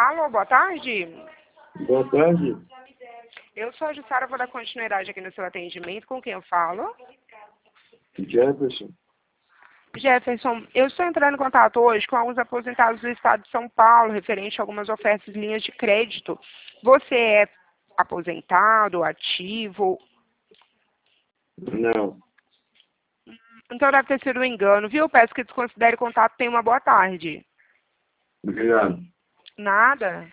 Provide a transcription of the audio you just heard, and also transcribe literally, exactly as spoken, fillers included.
Alô, boa tarde. Boa tarde. Eu sou a Jussara, vou dar continuidade aqui no seu atendimento. Com quem eu falo? Jefferson. Jefferson, eu estou entrando em contato hoje com alguns aposentados do estado de São Paulo, referente a algumas ofertas de linhas de crédito. Você é aposentado, ativo? Não. Então deve ter sido um engano, viu? Peço que desconsidere o contato. Tenha uma boa tarde. Obrigado. Nada.